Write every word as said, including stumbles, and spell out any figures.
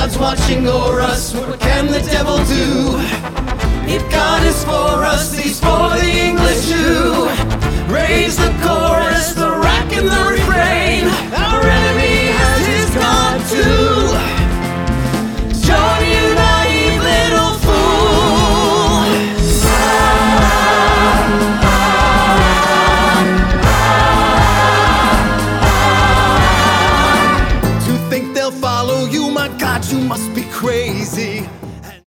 God's watching over us, what can the devil do? If God is for us, he's for the English too.